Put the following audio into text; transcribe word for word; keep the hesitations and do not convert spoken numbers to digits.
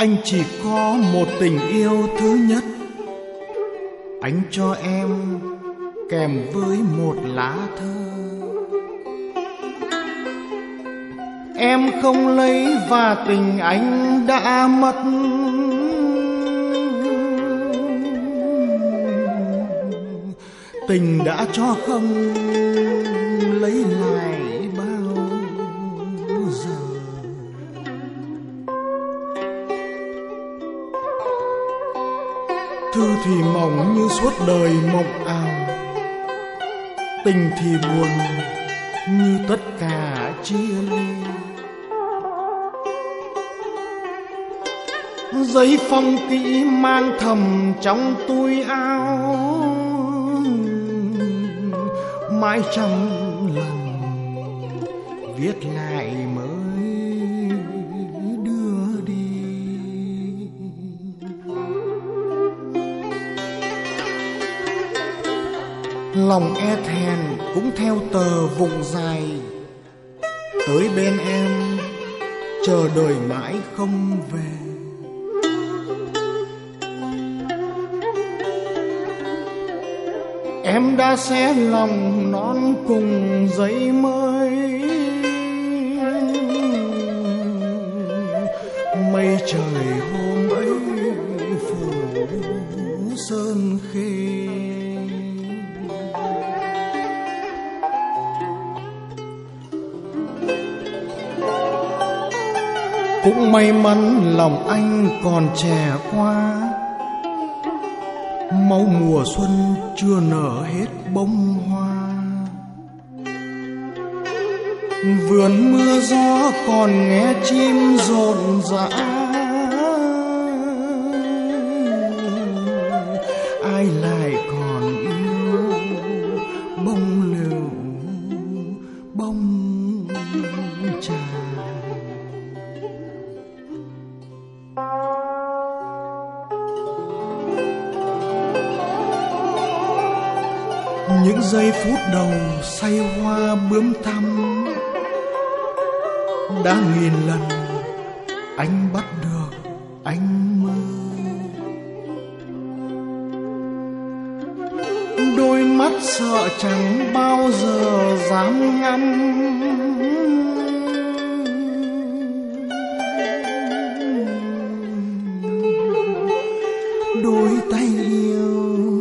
Anh chỉ có một tình yêu thứ nhất, anh cho em kèm với một lá thơ. Em không lấy và tình anh đã mất. Tình đã cho không lấy lại bao giờ. Thư thì mỏng như suốt đời mộng ảo, tình thì buồn như tất cả chia ly. Giấy phong kỹ mang thầm trong túi áo, mãi trăm lần viết lại mới đưa đi. Lòng e thẹn cũng theo tờ vùng dài, tới bên em chờ đợi mãi không về. Em đã xé lòng non cùng giấy mới, mây trời hôm ấy phủ sơn khê. Cũng may mắn lòng anh còn trẻ quá, máu mùa xuân chưa nở hết bông hoa. Vườn mưa gió còn nghe chim rộn rã, ai lại còn yêu bông lựu bông trà. Những giây phút đầu say hoa bướm thắm, đã nghìn lần anh bắt được anh mơ. Đôi mắt sợ chẳng bao giờ dám ngắm, đôi tay yêu